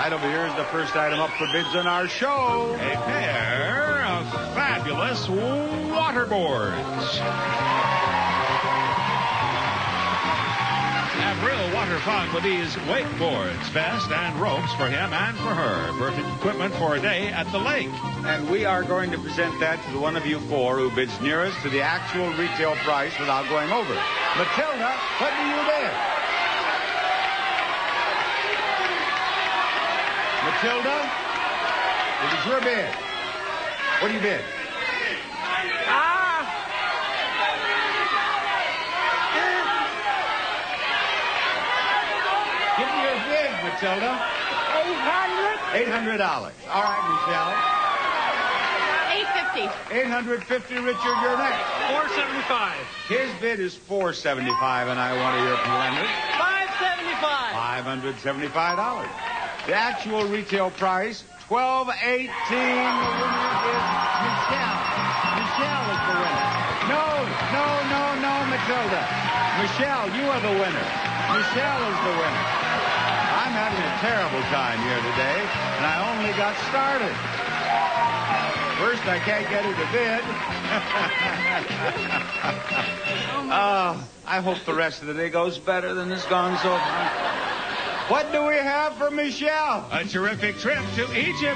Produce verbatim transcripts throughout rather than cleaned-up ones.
Right over here is the first item up for bids on our show. A pair of fabulous waterboards. Have real water fun with these wakeboards, vest and ropes for him and for her. Perfect equipment for a day at the lake. And we are going to present that to the one of you four who bids nearest to the actual retail price without going over. Matilda, what do you bid? Matilda, it is your bid. What do you bid? Ah! Give me your bid, Matilda. eight hundred. eight hundred dollars. All right, Michelle. eight fifty. eight hundred fifty. Richard, you're next. four seventy-five. His bid is four seventy-five, and I want to hear from Leonard. five seventy-five. five hundred seventy-five dollars. The actual retail price, twelve eighteen. The winner is Michelle. Michelle is the winner. No, no, no, no, Matilda. Michelle, you are the winner. Michelle is the winner. I'm having a terrible time here today, and I only got started. First, I can't get her to bid. Oh, I hope the rest of the day goes better than it's gone so far. What do we have for Michelle? A terrific trip to Egypt.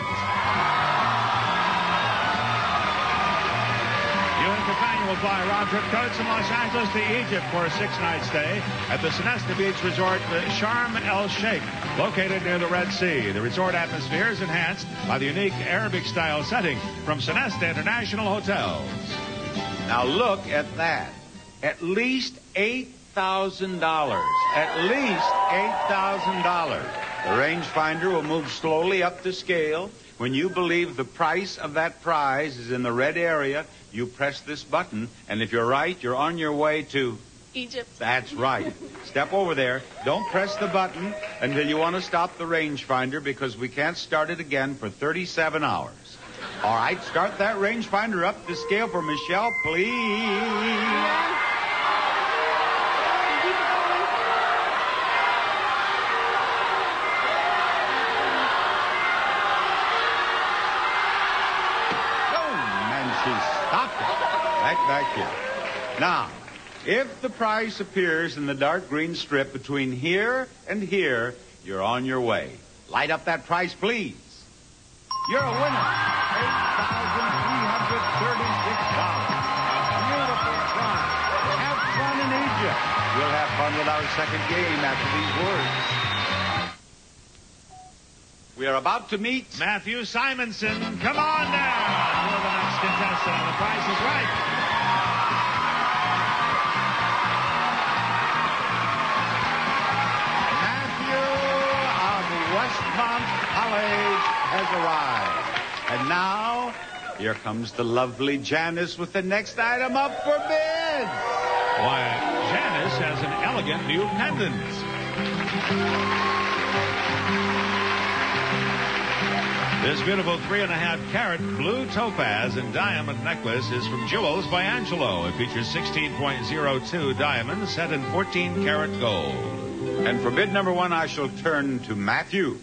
You and companion will fly round trip coach from Los Angeles to Egypt for a six-night stay at the Sonesta Beach Resort, the Sharm el-Sheikh, located near the Red Sea. The resort atmosphere is enhanced by the unique Arabic-style setting from Sonesta International Hotels. Now look at that. At least eight thousand dollars. At least eight thousand dollars. The rangefinder will move slowly up the scale. When you believe the price of that prize is in the red area, you press this button, and if you're right, you're on your way to Egypt. That's right. Step over there. Don't press the button until you want to stop the rangefinder, because we can't start it again for thirty-seven hours. All right, start that rangefinder up the scale for Michelle, please. Right back here. Now, if the price appears in the dark green strip between here and here, you're on your way. Light up that price, please. You're a winner. eight thousand three hundred thirty-six dollars. Beautiful prize. Have fun in Egypt. We'll have fun with our second game after these words. We are about to meet Matthew Simonson. Come on down. You're the next contestant on The Price is Right. Westmont College has arrived. And now, here comes the lovely Janice with the next item up for bids. Why, Janice has an elegant new pendant. This beautiful three and a half carat blue topaz and diamond necklace is from Jewels by Angelo. It features sixteen point zero two diamonds set in fourteen karat gold. And for bid number one, I shall turn to Matthew.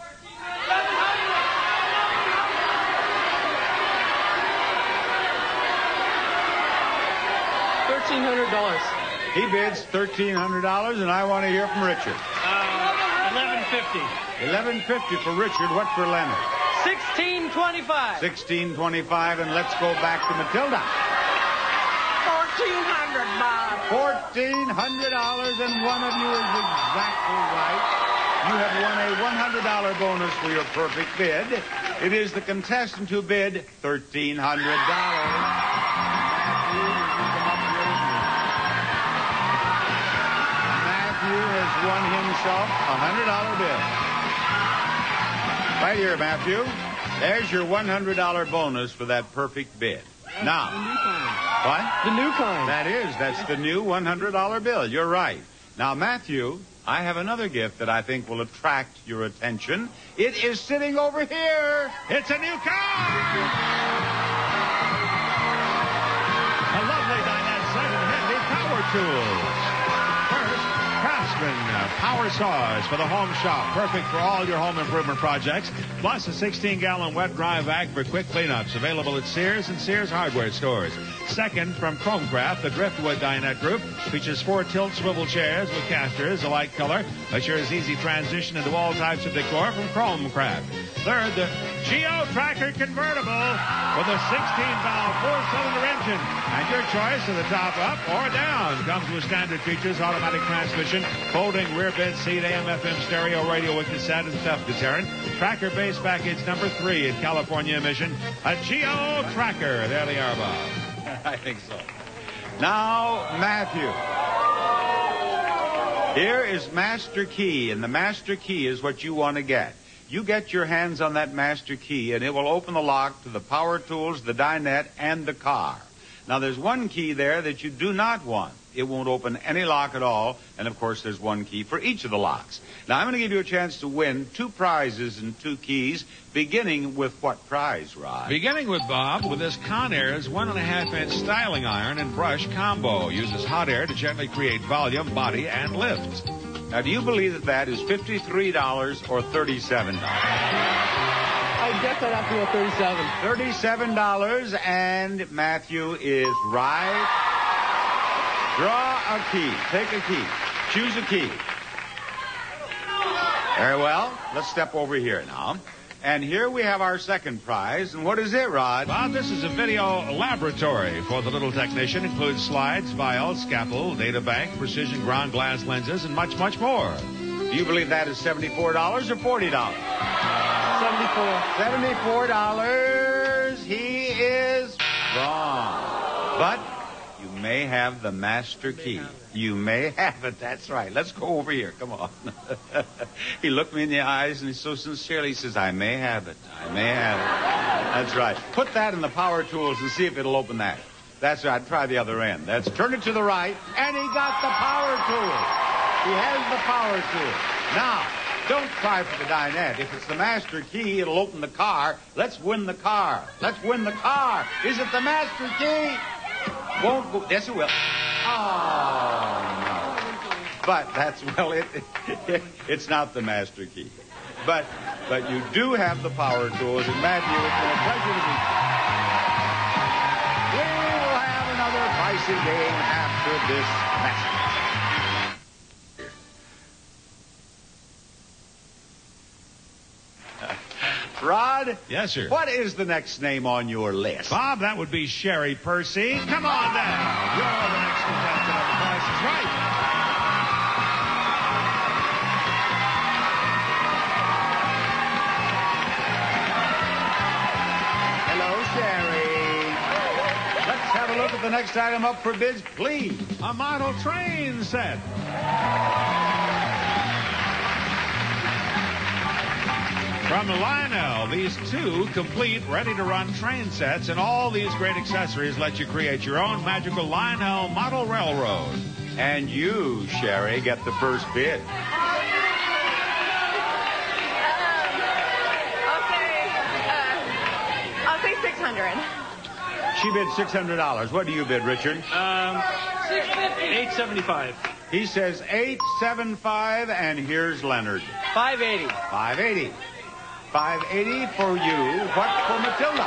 thirteen hundred dollars. He bids thirteen hundred dollars, and I want to hear from Richard. Uh, eleven fifty. eleven fifty for Richard. What for Leonard? sixteen twenty-five. sixteen twenty-five, and let's go back to Matilda. fourteen hundred, Bob. fourteen hundred dollars, and one of you is exactly right. You have won a one hundred dollars bonus for your perfect bid. It is the contestant who bid thirteen hundred dollars. Matthew has won himself a one hundred dollars bill. Right here, Matthew. There's your one hundred dollars bonus for that perfect bid. Now, what? The new kind. That is. That's the new one hundred dollars bill. You're right. Now, Matthew, I have another gift that I think will attract your attention. It is sitting over here. It's a new car! A lovely dinette set of handy power tools. First, Craftsman Western uh, power saws for the home shop. Perfect for all your home improvement projects. Plus a sixteen gallon wet dry vac for quick cleanups. Available at Sears and Sears hardware stores. Second, from Chromecraft, the Driftwood Dinette Group features four tilt swivel chairs with casters, a light color. Assures easy transition into all types of decor from Chromecraft. Third, the Geo Tracker Convertible with a sixteen valve four-cylinder engine. And your choice of the top up or down. Comes with standard features, automatic transmission, folding rear bed seat, A M F M stereo, radio with cassette, and theft deterrent. Tracker base package number three in California emission. A Geo Tracker. There they are, Bob. I think so. Now, Matthew. Here is Master Key, and the Master Key is what you want to get. You get your hands on that Master Key, and it will open the lock to the power tools, the dinette, and the car. Now, there's one key there that you do not want. It won't open any lock at all, and, of course, there's one key for each of the locks. Now, I'm going to give you a chance to win two prizes and two keys, beginning with what prize, Rod? Beginning with, Bob, with this Conair's one and a half inch styling iron and brush combo. Uses hot air to gently create volume, body, and lift. Now, do you believe that that is fifty-three dollars or thirty-seven dollars? I guess I'd have to go thirty-seven. thirty-seven dollars, and Matthew is right. Draw a key. Take a key. Choose a key. Very well. Let's step over here now. And here we have our second prize. And what is it, Rod? Bob, this is a video laboratory for the little technician. Includes slides, vials, scalpel, data bank, precision ground glass lenses, and much, much more. Do you believe that is seventy-four dollars or forty dollars? seventy-four. seventy-four dollars. He is wrong. But you may have the master key. You may have it. That's right. Let's go over here. Come on. He looked me in the eyes, and he so sincerely he says, I may have it. I may have it. That's right. Put that in the power tools and see if it'll open that. That's right. Try the other end. That's turn it to the right, and he got the power tool. He has the power tool. Now, don't try for the dinette. If it's the master key, it'll open the car. Let's win the car. Let's win the car. Is it the master key? Won't go. Yes, it will. Oh, no. But that's, well, it, it it's not the master key. But but you do have the power tools. And Matthew, it's been a pleasure to meet you. We will have another pricing game after this message. Rod? Yes, sir. What is the next name on your list? Bob, that would be Sherry Percy. Come on down. You're the next contestant on The Price is Right. Hello, Sherry. Let's have a look at the next item up for bids, please. A model train set. From Lionel, these two complete, ready-to-run train sets and all these great accessories let you create your own magical Lionel model railroad. And you, Sherry, get the first bid. Okay. Uh, I'll say six hundred. She bid six hundred dollars. What do you bid, Richard? Um, six fifty. eight seventy-five. He says eight seventy-five, and here's Leonard. five eighty. five eighty. five eighty for you. What for Matilda?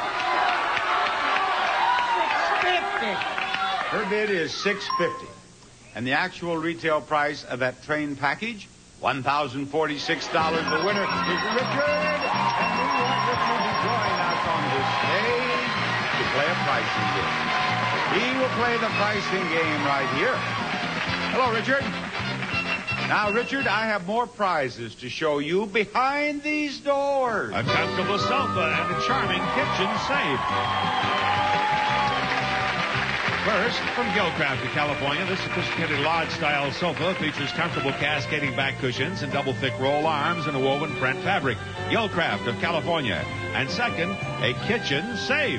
six fifty. Her bid is six fifty. And the actual retail price of that train package, one thousand forty-six dollars. The winner is Richard. And we want Richard to join us on this stage to play a pricing game. He will play the pricing game right here. Hello, Richard. Now, Richard, I have more prizes to show you behind these doors. A comfortable sofa and a charming kitchen safe. First, from Gilcraft of California, this sophisticated lodge-style sofa features comfortable cascading back cushions and double-thick roll arms and a woven print fabric. Gilcraft of California. And second, a kitchen safe.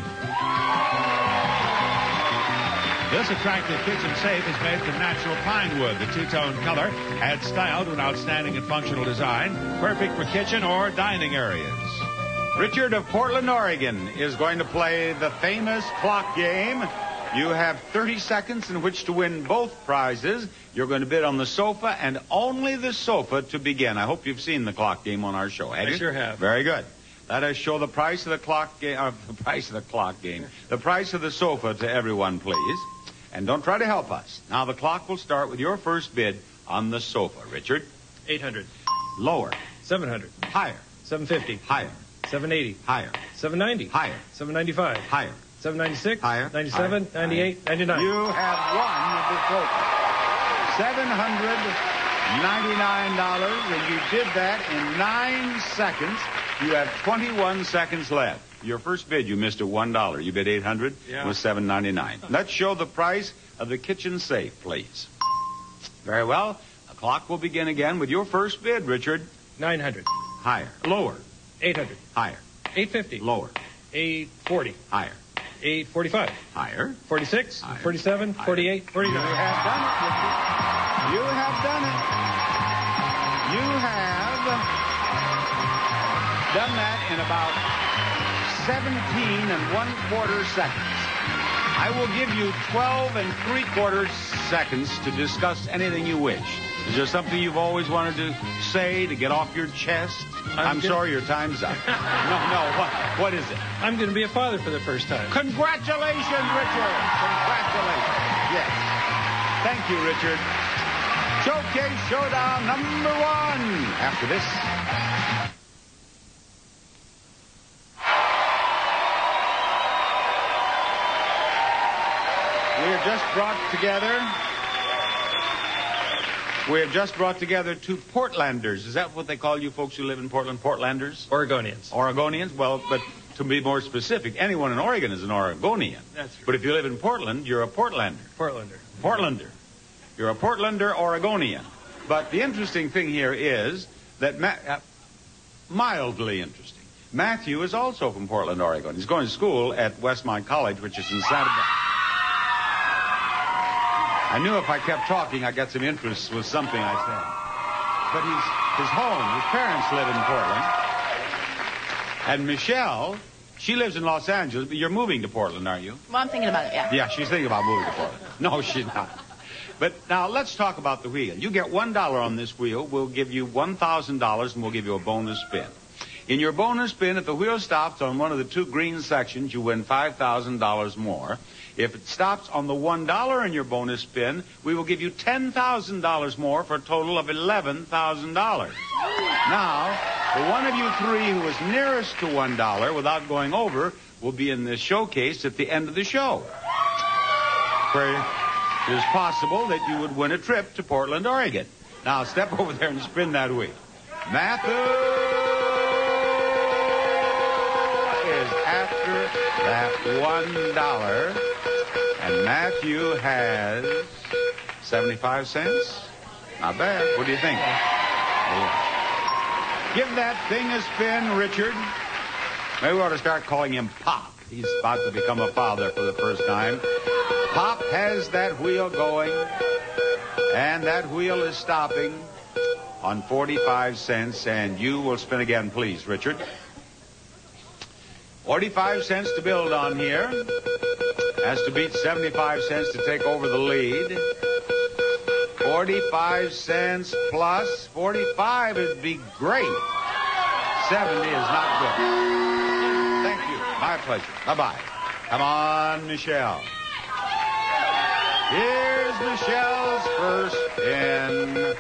This attractive kitchen safe is made from natural pine wood. The two-tone color adds style to an outstanding and functional design, perfect for kitchen or dining areas. Richard of Portland, Oregon is going to play the famous clock game. You have thirty seconds in which to win both prizes. You're going to bid on the sofa and only the sofa to begin. I hope you've seen the clock game on our show, have I you? sure have. Very good. Let us show the price of the clock game, uh, the price of the clock game, the price of the sofa to everyone, please. And don't try to help us. Now the clock will start with your first bid on the sofa. Richard? eight hundred. Lower. seven hundred. Higher. seven fifty. Higher. seven eighty. Higher. seven ninety. Higher. seven ninety-five. Higher. seven ninety-six. Higher. ninety-seven. Higher. ninety-eight. ninety-nine. You have won the sofa. seven hundred ninety-nine dollars, and you did that in nine seconds. You have twenty-one seconds left. Your first bid, you missed at one dollar. You bid eight hundred Yeah. with seven ninety-nine. Let's show the price of the kitchen safe, please. Very well. The clock will begin again with your first bid, Richard. nine hundred. Higher. Lower. eight hundred. Higher. eight fifty. Lower. eight forty. Higher. eight forty-five. Higher. forty-six. Higher. forty-seven. Higher. forty-eight. You forty-nine. have done it, Richard. You have done it. You have done that in about seventeen and one quarter seconds. I will give you twelve and three quarters seconds to discuss anything you wish. Is there something you've always wanted to say, to get off your chest? I'm, I'm sorry, your time's up. No, no, what, what is it? I'm going to be a father for the first time. Congratulations, Richard. Congratulations. Yes. Thank you, Richard. Showcase Showdown number one. After this. We have just brought together... We have just brought together two Portlanders. Is that what they call you folks who live in Portland? Portlanders? Oregonians. Oregonians? Well, but to be more specific, anyone in Oregon is an Oregonian. That's true. But if you live in Portland, you're a Portlander. Portlander. Portlander. You're a Portlander Oregonian. But the interesting thing here is that, Ma- uh, mildly interesting, Matthew is also from Portland, Oregon. He's going to school at Westmont College, which is in Santa Barbara. I knew if I kept talking, I'd get some interest with something I said. But he's, his home, his parents live in Portland. And Michelle, she lives in Los Angeles, but you're moving to Portland, aren't you? Well, I'm thinking about it, yeah. Yeah, she's thinking about moving to Portland. No, she's not. But now let's talk about the wheel. You get one dollar on this wheel, we'll give you one thousand dollars, and we'll give you a bonus spin. In your bonus spin, if the wheel stops on one of the two green sections, you win five thousand dollars more. If it stops on the one dollar in your bonus spin, we will give you ten thousand dollars more for a total of eleven thousand dollars. Now, the one of you three who is nearest to one dollar without going over will be in this showcase at the end of the show, where it is possible that you would win a trip to Portland, Oregon. Now, step over there and spin that wheel. Matthew is after that one dollar. And Matthew has seventy-five cents. Not bad. What do you think? Yeah. Give that thing a spin, Richard. Maybe we ought to start calling him Pop. He's about to become a father for the first time. Pop has that wheel going, and that wheel is stopping on forty-five cents, and you will spin again, please, Richard. forty-five cents to build on here. Has to beat seventy-five cents to take over the lead. forty-five cents plus forty-five would be great. seventy is not good. Thank you. My pleasure. Bye-bye. Come on, Michelle. Here's Michelle's first spin.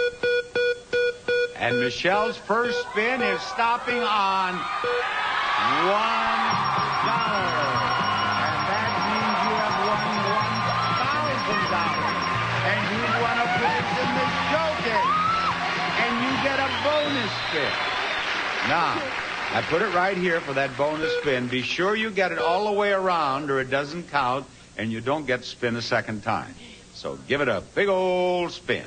And Michelle's first spin is stopping on one dollar. And that means you have won one thousand dollars. And you won a place in the showcase. And you get a bonus spin. Now, I put it right here for that bonus spin. Be sure you get it all the way around or it doesn't count and you don't get to spin a second time. So give it a big old spin.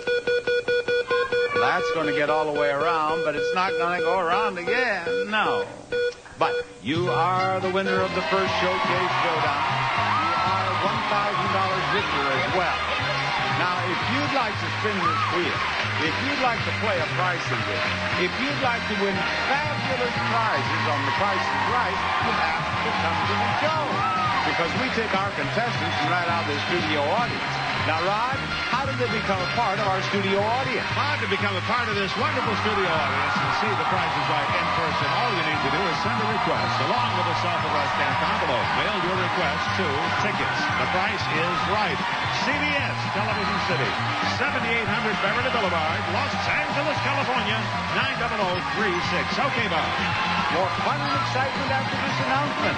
That's going to get all the way around, but it's not going to go around again. No. But you are the winner of the first Showcase Showdown. You are a one thousand dollars victor as well. Now, if you'd like to spin this wheel, if you'd like to play a pricing game, if you'd like to win fabulous prizes on The Price is Right, you have to come to the show. because we take our contestants and right out of the studio audience. Now, Rod, how did they become a part of our studio audience? Rod, to become a part of this wonderful studio audience and see the Price is Right in person, all you need to do is send a request along with a self-addressed stamped envelope. Mail your request to Tickets. The Price is Right. C B S Television City, seventy-eight hundred Beverly Boulevard, Los Angeles, California, nine zero zero three six. Okay, Bob. More fun and excitement after this announcement.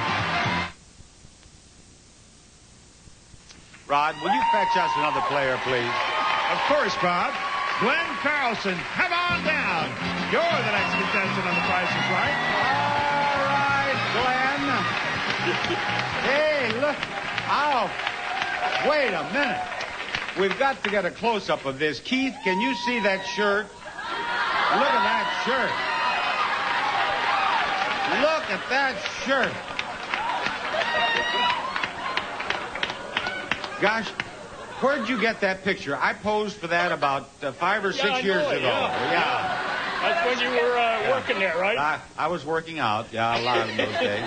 Rod, will you fetch us another player, please? Of course, Bob. Glenn Carlson, come on down. You're the next contestant on The Price is Right. All right, Glenn. Hey, look. Ow. Wait a minute. We've got to get a close-up of this. Keith, can you see that shirt? Look at that shirt. Look at that shirt. Gosh, where'd you get that picture? I posed for that about uh, five or Yeah, six I years know it, ago. yeah. yeah. That's when you were uh, Yeah. working there, right? I, I was working out, yeah, a lot of those days.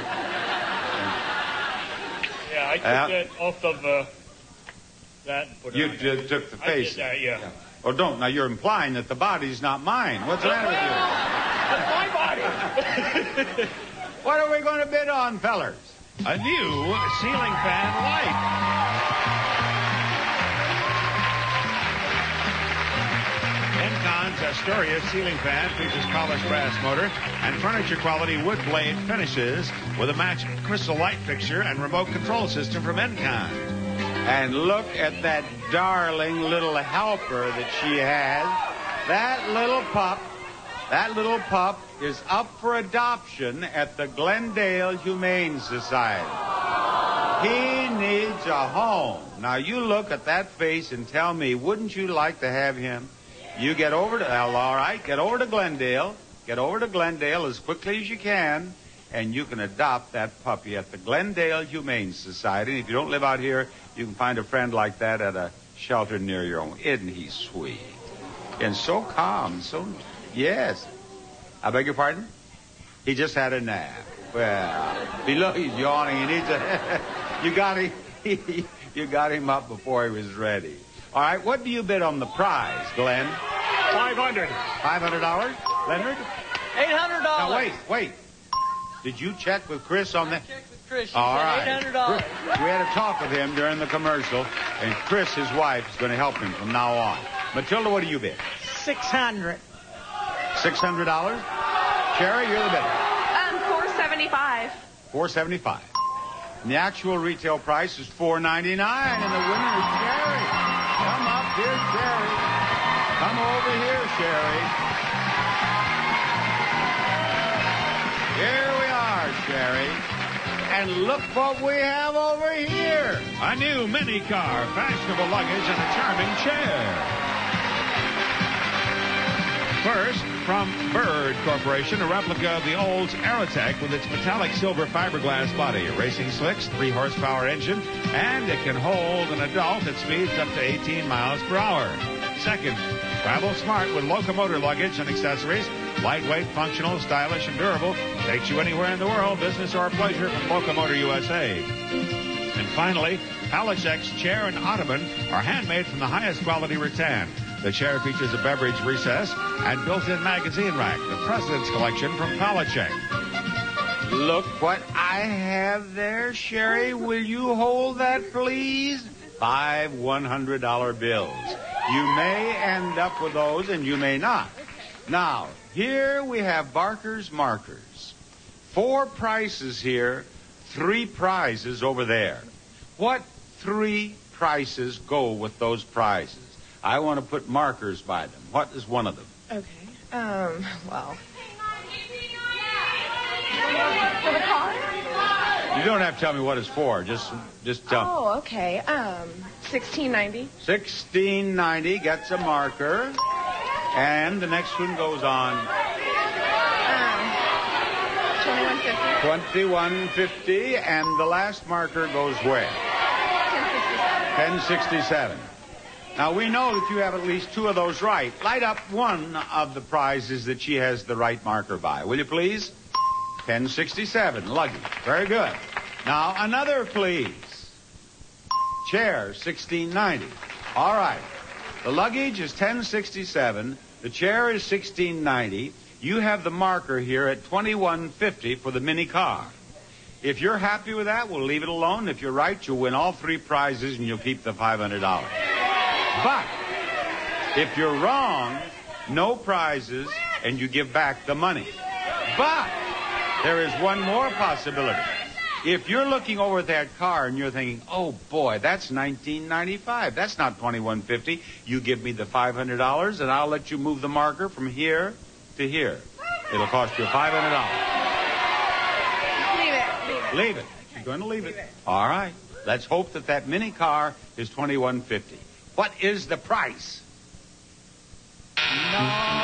Yeah, I took Yeah. that off of uh, that and put it You on. d- took the I face. did that, yeah. Oh, don't. Now, you're implying that the body's not mine. What's the matter with you? That's my body. What are we going to bid on, fellers? A new ceiling fan light. Encon's Astoria ceiling fan features polished brass motor and furniture quality wood blade finishes with a matched crystal light fixture and remote control system from Encon. And look at that darling little helper that she has. That little pup, that little pup is up for adoption at the Glendale Humane Society. He needs a home. Now, you look at that face and tell me, wouldn't you like to have him? You get over to, well, all right, get over to Glendale. Get over to Glendale as quickly as you can, and you can adopt that puppy at the Glendale Humane Society. And if you don't live out here, you can find a friend like that at a shelter near your own. Isn't he sweet? And so calm, so, yes. I beg your pardon? He just had a nap. Well, below he's yawning. He needs a, you got him, you got him up before he was ready. All right, what do you bid on the prize, Glenn? five hundred. five hundred dollars? Leonard? eight hundred dollars. Now, wait, wait. Did you check with Chris on that? I checked with Chris. She All said right. eight hundred dollars. Chris- We had a talk with him during the commercial, and Chris, his wife, is going to help him from now on. Matilda, what do you bid? six hundred. six hundred dollars? Sherry, you're the bidder. Um, four seventy-five. four seventy-five. And the actual retail price is four ninety-nine, and the winner is Sherry. Come up here, Sherry. Come over here, Sherry. Here we are, Sherry. And look what we have over here. A new mini car, fashionable luggage, and a charming chair. First, from Bird Corporation, a replica of the Olds Aerotech with its metallic silver fiberglass body, racing slicks, three horsepower engine, and it can hold an adult at speeds up to eighteen miles per hour. Second, travel smart with locomotor luggage and accessories, lightweight, functional, stylish, and durable, takes you anywhere in the world, business or pleasure, from Locomotor U S A. And finally, Palichek's chair and ottoman are handmade from the highest quality rattan. The chair features a beverage recess and built-in magazine rack, the President's Collection from Palichek. Look what I have there, Sherry. Will you hold that, please? Five one hundred dollar bills. You may end up with those, and you may not. Now, here we have Barker's markers. Four prices here, three prizes over there. What three prices go with those prizes? I want to put markers by them. What is one of them? Okay. Um, well. For the car? You don't have to tell me what it's for. Just, just tell me. Oh, okay. Um, sixteen ninety. sixteen ninety gets a marker, and the next one goes on Um, twenty-one fifty. twenty-one fifty, and the last marker goes where? ten sixty-seven. ten sixty-seven. Now, we know that you have at least two of those right. Light up one of the prizes that she has the right marker by, will you please? ten sixty-seven, luggage. Very good. Now, another, please. Chair, sixteen ninety. All right. The luggage is ten sixty-seven. The chair is sixteen ninety. You have the marker here at twenty-one fifty for the mini car. If you're happy with that, we'll leave it alone. If you're right, you'll win all three prizes and you'll keep the five hundred dollars. But if you're wrong, no prizes and you give back the money. But there is one more possibility. If you're looking over at that car and you're thinking, oh, boy, that's nineteen ninety-five. That's not twenty-one fifty. You give me the five hundred dollars, and I'll let you move the marker from here to here. It'll cost you five hundred dollars. Leave it. Leave it. Leave it. You're going to leave it. All right. Let's hope that that mini car is twenty-one fifty. What is the price? No,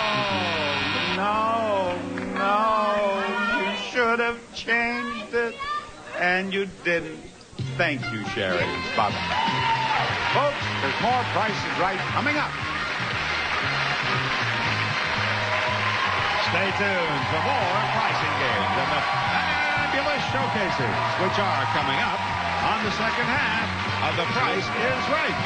no, no. You should have changed it. And you didn't. Thank you, Sherry. Bye-bye. Folks, there's more Price is Right coming up. Stay tuned for more pricing games and the fabulous showcases, which are coming up on the second half of The Price is Right.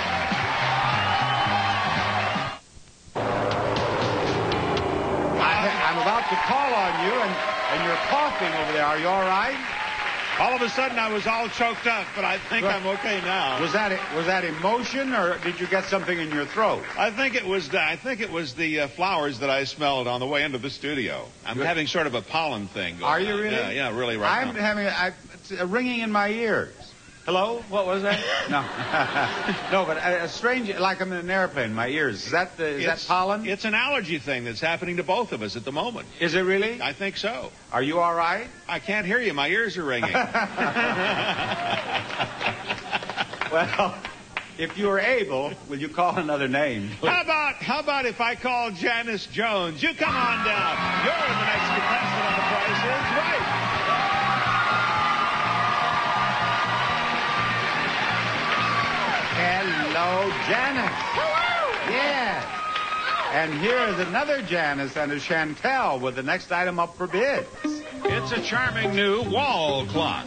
I, I'm about to call on you, and, and you're coughing over there. Are you all right? All of a sudden, I was all choked up, but I think Well, I'm okay now. Was that was that emotion, or did you get something in your throat? I think it was the, I think it was the uh, flowers that I smelled on the way into the studio. I'm Good. having sort of a pollen thing going Are you on. really? Yeah, yeah, really right I'm now. having a, I, it's a ringing in my ears. Hello? What was that? No. No, but a, a strange, like I'm in an airplane, my ears. Is that the, is It's- that pollen? It's an allergy thing that's happening to both of us at the moment. Is it really? I think so. Are you all right? I can't hear you. My ears are ringing. Well, if you are able, will you call another name? How about how about if I call Janice Jones? You come on down. You're the next contestant on The Price is Right. Hello, Janice. Hello. Yes. And here is another Janice and a Chantel with the next item up for bid. It's a charming new wall clock.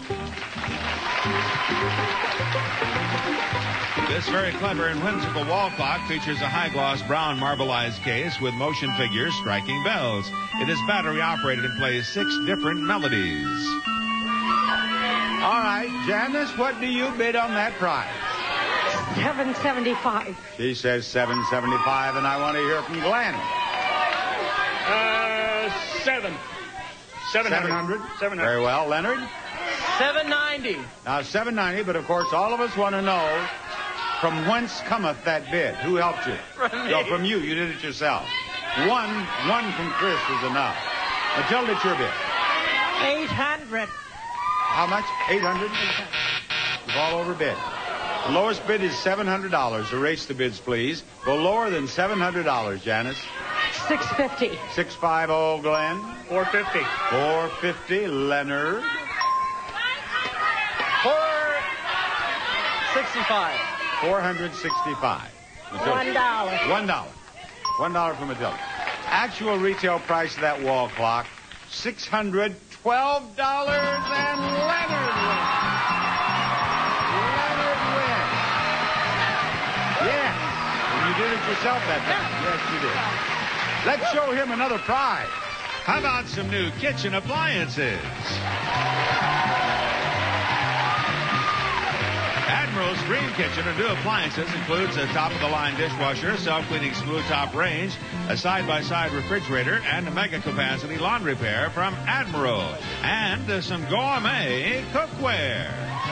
This very clever and whimsical wall clock features a high-gloss brown marbleized case with motion figures striking bells. It is battery-operated and plays six different melodies. All right, Janice, what do you bid on that prize? seven seventy-five. She says seven seventy-five, and I want to hear from Glenn. Uh, seven. Seven seven hundred. hundred? Seven Very hundred. well. Leonard? seven ninety. Now, seven ninety, but of course, all of us want to know from whence cometh that bid? Who helped you? From me. No, from you. You did it yourself. One, one from Chris is enough. Matilda, it's your bid. eight hundred. How much? eight hundred? You've all over bid. The lowest bid is seven hundred dollars. Erase the bids, please. Go lower than seven hundred dollars, Janice. six fifty. six fifty, Glenn. Four fifty. four fifty, Leonard. four sixty-five. four hundred sixty-five. Matilda. One dollar. One dollar. One dollar for Matilda. Actual retail price of that wall clock, six hundred twelve dollars, and Leonard wins. Leonard wins. Yes. And you did it yourself that time. Yes, you did. Let's show him another prize. How about some new kitchen appliances? Admiral's Dream Kitchen and new appliances includes a top-of-the-line dishwasher, self-cleaning smooth-top range, a side-by-side refrigerator, and a mega-capacity laundry pair from Admiral, and uh, some gourmet cookware.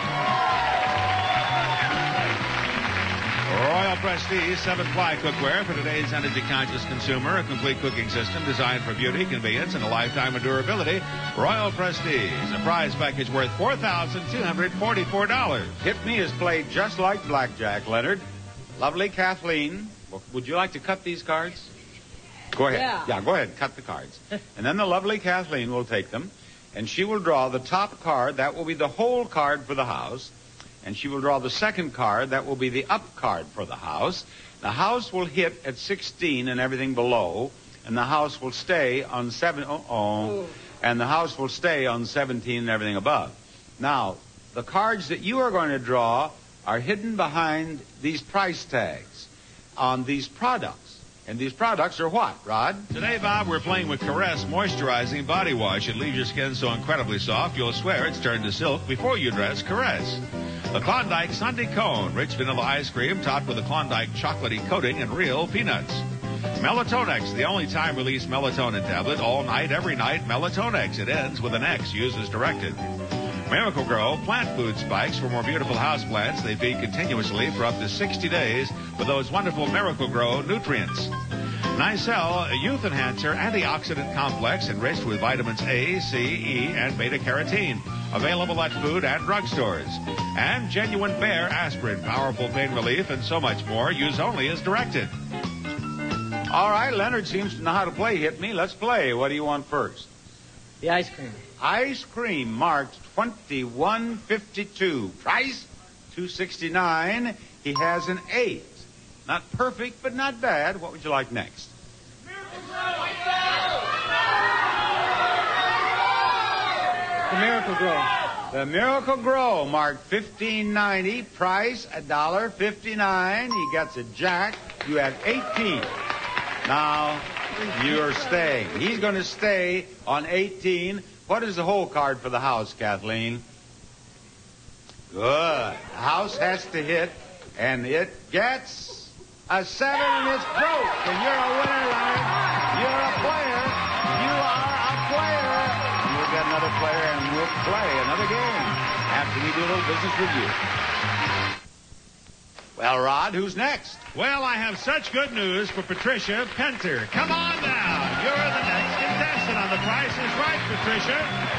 Royal Prestige seven-ply cookware for today's energy-conscious consumer. A complete cooking system designed for beauty, convenience, and a lifetime of durability. Royal Prestige, a prize package worth four thousand two hundred forty-four dollars. Hit Me is played just like blackjack, Leonard. Lovely Kathleen. Well, would you like to cut these cards? Go ahead. Yeah. Yeah, go ahead. Cut the cards. And then the lovely Kathleen will take them, and she will draw the top card. That will be the whole card for the house. And she will draw the second card. That will be the up card for the house. The house will hit at sixteen and everything below, and the house will stay on seven. Oh, oh. And the house will stay on seventeen and everything above. Now, the cards that you are going to draw are hidden behind these price tags on these products. And these products are what, Rod? Today, Bob, we're playing with Caress Moisturizing Body Wash. It leaves your skin so incredibly soft, you'll swear it's turned to silk before you dress Caress. The Klondike Sundae Cone, rich vanilla ice cream topped with a Klondike chocolatey coating and real peanuts. Melatonex, the only time-release melatonin tablet, all night, every night, Melatonex. It ends with an X, used as directed. Miracle Grow, plant food spikes for more beautiful houseplants. They feed continuously for up to sixty days with those wonderful Miracle Grow nutrients. Nicel, a youth enhancer antioxidant complex enriched with vitamins A, C, E, and beta-carotene. Available at food and drugstores. And Genuine Bear aspirin, powerful pain relief, and so much more. Use only as directed. All right, Leonard seems to know how to play. Hit me. Let's play. What do you want first? The ice cream. Ice cream marked twenty-one fifty-two. Price two sixty-nine. He has an eight. Not perfect, but not bad. What would you like next? The Miracle Grow. The Miracle Grow marked fifteen ninety. Price a dollar fifty-nine. He gets a jack. You have eighteen. Now you're staying. He's going to stay on eighteen. What is the whole card for the house, Kathleen? Good. The house has to hit, and it gets a seven, and it's broke. And you're a winner, Leonard. You're a player. You are a player. And we'll get another player, and we'll play another game after we do a little business review. Well, Rod, who's next? Well, I have such good news for Patricia Penter. Come on now. You're the next contestant on The Price is Right, Patricia.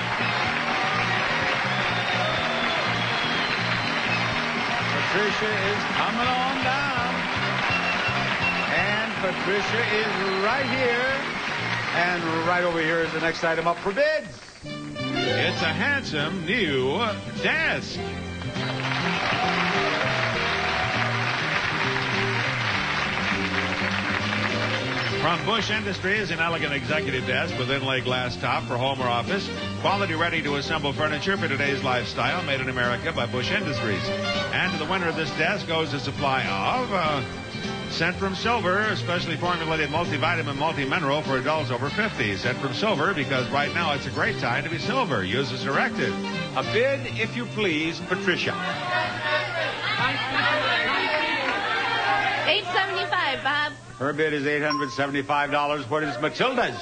Patricia is coming on down. And Patricia is right here. And right over here is the next item up for bids. It's a handsome new desk. From Bush Industries, an elegant executive desk with inlay glass top for home or office. Quality ready-to-assemble furniture for today's lifestyle, made in America by Bush Industries. And to the winner of this desk goes a supply of uh, Centrum Silver, specially formulated multivitamin multi-mineral for adults over fifty. Centrum Silver, because right now it's a great time to be silver. Use as directed. A bid, if you please, Patricia. eight seventy-five, Bob. Her bid is eight hundred seventy-five dollars. What is Matilda's?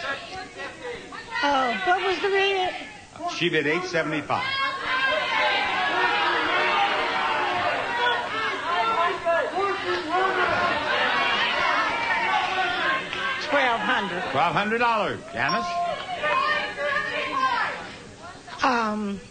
Oh, what was the rate? She bid eight seventy-five. Twelve hundred. Twelve hundred dollars. Janice? Um,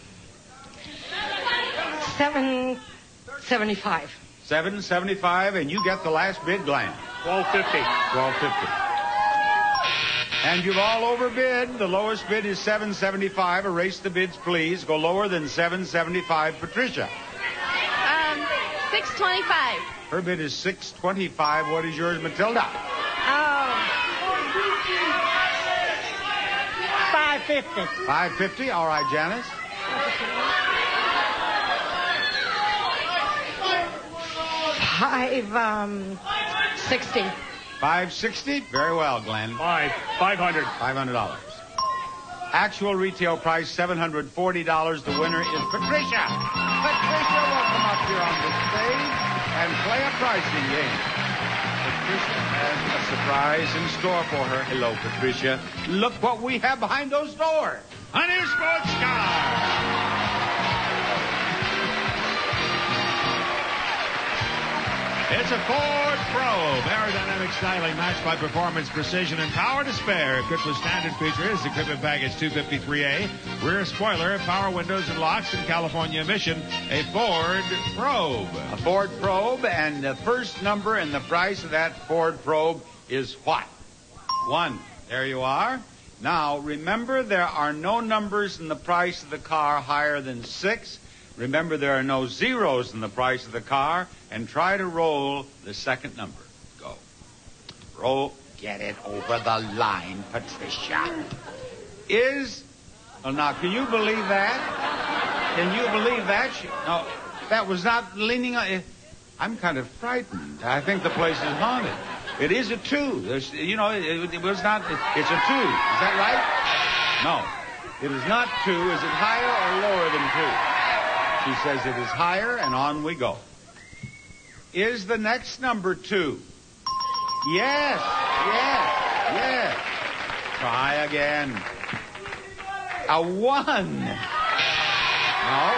seven seventy-five. Seven seventy-five, and you get the last bid, Glenn. twelve fifty. Twelve fifty. And you've all overbid. The lowest bid is seven seventy-five. Erase the bids, please. Go lower than seven seventy-five, Patricia. Um, six twenty-five. Her bid is six twenty-five. What is yours, Matilda? Oh, five fifty. five fifty. All right, Janice. Five um sixty. five sixty. Very well, Glenn. Five. Five hundred. five hundred dollars. Actual retail price, seven hundred forty dollars. The winner is Patricia. Patricia, welcome up here on the stage and play a pricing game. Patricia has a surprise in store for her. Hello, Patricia. Look what we have behind those doors. A new sports car. It's a Ford Probe. Aerodynamic styling matched by performance, precision, and power to spare. Equipped with standard features, equipment package two fifty-three A, rear spoiler, power windows and locks, and California emission. A Ford Probe. A Ford Probe, and the first number and the price of that Ford Probe is what? One. There you are. Now, remember, there are no numbers in the price of the car higher than six. Remember, there are no zeros in the price of the car. And try to roll the second number. Go. Roll. Get it over the line, Patricia. Is, well, now, can you believe that? Can you believe that? She, no, that was not leaning on... I'm kind of frightened. I think the place is haunted. It is a two. There's, you know, it, it was not... It, it's a two. Is that right? No. It is not two. Is it higher or lower than two? She says it is higher, and on we go. Is the next number two? Yes, yes, yes. Try again. A one. No.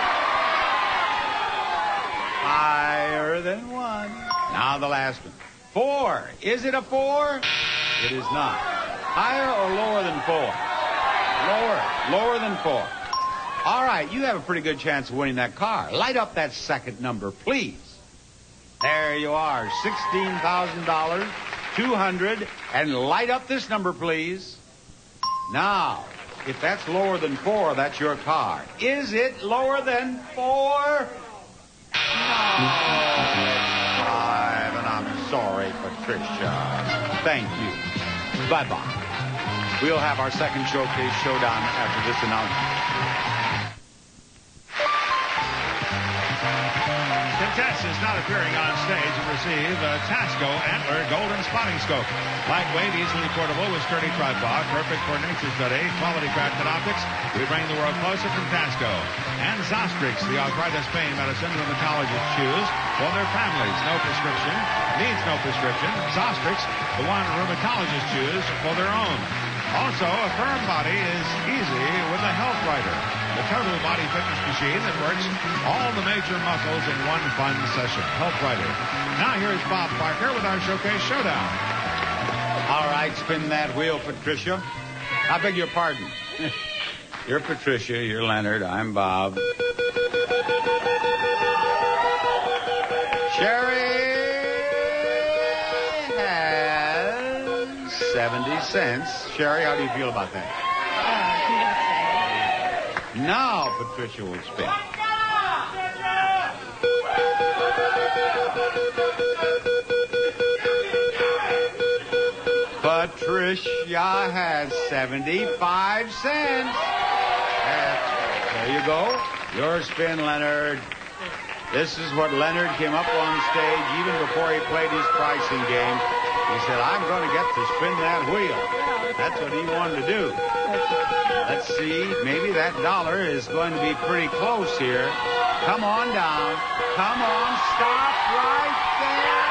Higher than one. Now the last one. Four. Is it a four? It is not. Higher or lower than four? Lower. Lower than four. All right, you have a pretty good chance of winning that car. Light up that second number, please. There you are. sixteen thousand dollars. two hundred. And light up this number, please. Now, if that's lower than four, that's your car. Is it lower than four? No. Five, and I'm sorry, Patricia. Thank you. Bye-bye. We'll have our second showcase showdown after this announcement. Contestants not appearing on stage and receive a Tasco Antler Golden Spotting Scope. Lightweight, easily portable with sturdy tripod, perfect for nature study, quality crafted optics. We bring the world closer from Tasco. And Zostrix, the arthritis pain medicine rheumatologists choose for their families. No prescription, needs no prescription. Zostrix, the one rheumatologists choose for their own. Also, a firm body is easy with a Health Rider, the total body fitness machine that works all the major muscles in one fun session. Health Rider. Now here's Bob Barker with our Showcase Showdown. All right, spin that wheel, Patricia. I beg your pardon. You're Patricia, you're Leonard, I'm Bob. Sherry has seventy cents. Sherry, how do you feel about that? Uh, Now Patricia will spin. Patricia has seventy-five cents. There you go. Your spin, Leonard. This is what Leonard came up on stage even before he played his pricing game. He said, I'm going to get to spin that wheel. That's what he wanted to do. Let's see. Maybe that dollar is going to be pretty close here. Come on down. Come on. Stop right there.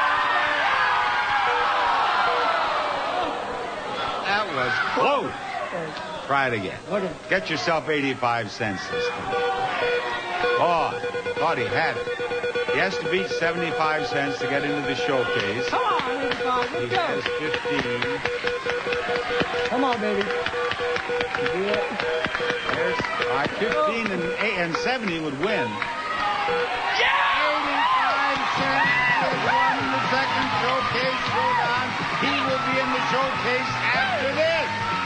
That was close. Try it again. Get yourself eighty-five cents this time. Oh, thought he had it. He has to beat seventy-five cents to get into the showcase. Come on, let's He has fifteen. Come on, baby. There's uh, fifteen and, eight and seventy would win. eighty-five cents has won the second showcase showdown. He will be in the showcase after this.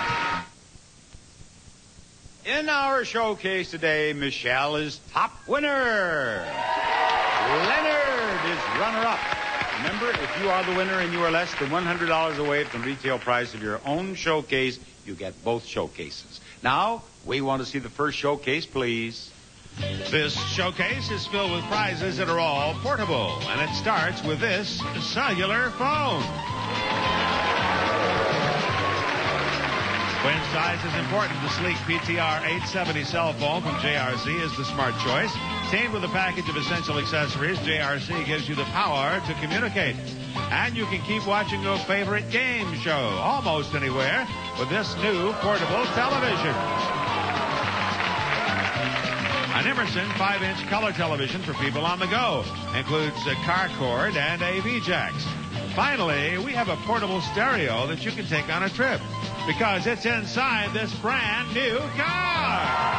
In our showcase today, Michelle is top winner. Leonard is runner-up. Remember, if you are the winner and you are less than one hundred dollars away from the retail price of your own showcase, you get both showcases. Now, we want to see the first showcase, please. This showcase is filled with prizes that are all portable, and it starts with this cellular phone. When size is important, the sleek P T R eight seventy cell phone from J R C is the smart choice. Teamed with a package of essential accessories, J R C gives you the power to communicate. And you can keep watching your favorite game show almost anywhere with this new portable television. An Emerson five inch color television for people on the go. Includes a car cord and A V jacks. Finally, we have a portable stereo that you can take on a trip because it's inside this brand new car.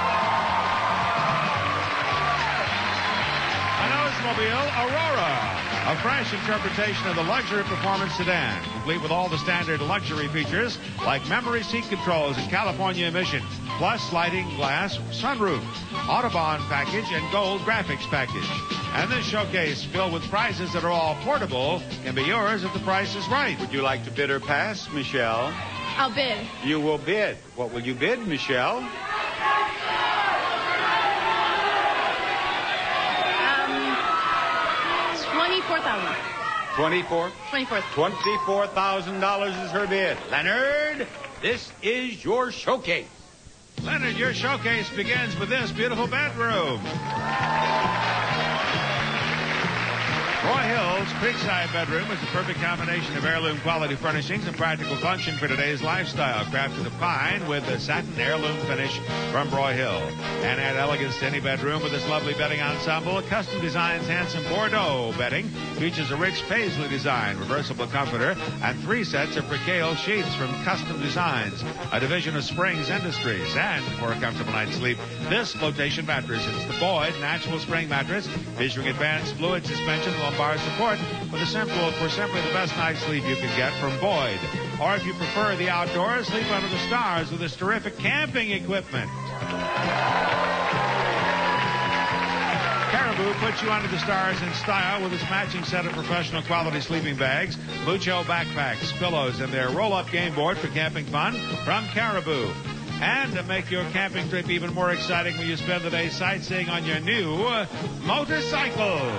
An Oldsmobile Aurora. A fresh interpretation of the luxury performance sedan, complete with all the standard luxury features like memory seat controls and California emission, plus sliding glass sunroof, Autobahn package, and gold graphics package. And this showcase filled with prizes that are all portable can be yours if the price is right. Would you like to bid or pass, Michelle? I'll bid. You will bid. What will you bid, Michelle? twenty-four thousand. twenty-four? twenty-four. twenty-four thousand dollars is her bid. Leonard, this is your showcase. Leonard, your showcase begins with this beautiful bedroom. Roy Hill's Creekside bedroom is the perfect combination of heirloom quality furnishings and practical function for today's lifestyle. Crafted of pine with a satin heirloom finish from Roy Hill. And add elegance to any bedroom with this lovely bedding ensemble. Custom Designs handsome Bordeaux bedding features a rich paisley design, reversible comforter, and three sets of percale sheets from Custom Designs, a division of Springs Industries. And for a comfortable night's sleep, this flotation mattress is the Boyd Natural Spring Mattress, featuring advanced fluid suspension and lumbar support for the simple, for simply the best night's sleep you can get from Boyd. Or if you prefer the outdoors, sleep under the stars with this terrific camping equipment. Caribou puts you under the stars in style with its matching set of professional quality sleeping bags, Mucho backpacks, pillows, and their roll-up game board for camping fun from Caribou. And to make your camping trip even more exciting when you spend the day sightseeing on your new uh, motorcycles.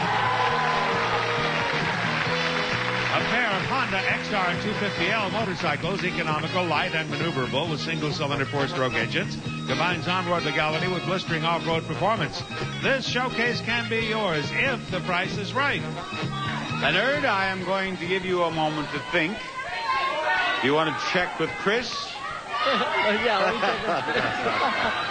A pair of Honda X R two fifty L motorcycles, economical, light, and maneuverable with single-cylinder four-stroke engines, combines on-road legality with blistering off-road performance. This showcase can be yours if the price is right. Leonard, I am going to give you a moment to think. Do you want to check with Chris? Yeah, let me check this.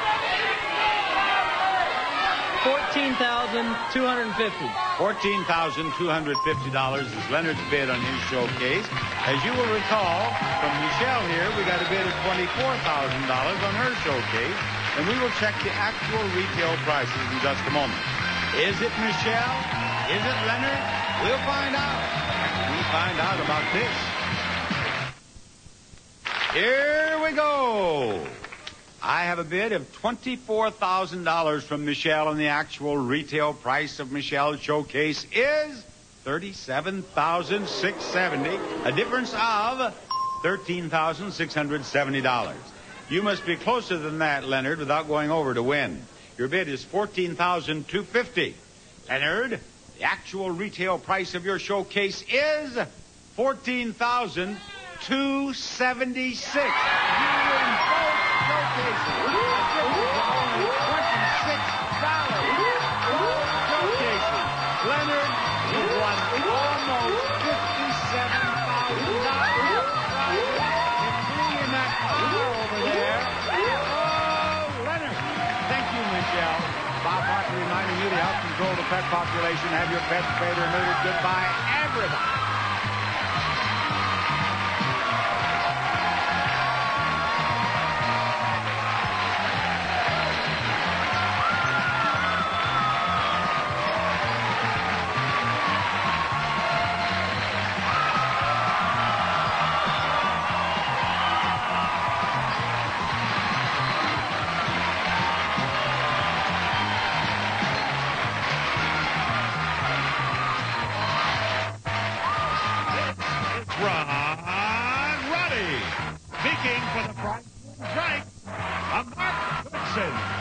fourteen thousand two hundred fifty. fourteen thousand two hundred fifty dollars is Leonard's bid on his showcase. As you will recall from Michelle here, we got a bid of twenty-four thousand dollars on her showcase, and we will check the actual retail prices in just a moment. Is it Michelle? Is it Leonard? We'll find out. We find out about this. Here we go. I have a bid of twenty-four thousand dollars from Michelle, and the actual retail price of Michelle's showcase is thirty-seven thousand six hundred seventy dollars, a difference of thirteen thousand six hundred seventy dollars. You must be closer than that, Leonard, without going over to win. Your bid is fourteen thousand two hundred fifty dollars. Leonard, the actual retail price of your showcase is fourteen thousand two hundred seventy-six dollars. You win both showcases. A difference of only twenty-six dollars. Both showcases. Leonard, you won almost fifty-seven thousand dollars. Including that car over there. Oh, Leonard. Thank you, Michelle. Bob Barker reminding you to help control the pet population. Have your pets spayed or neutered. Goodbye, everybody. Speaking for the price right, a Mark Goodson.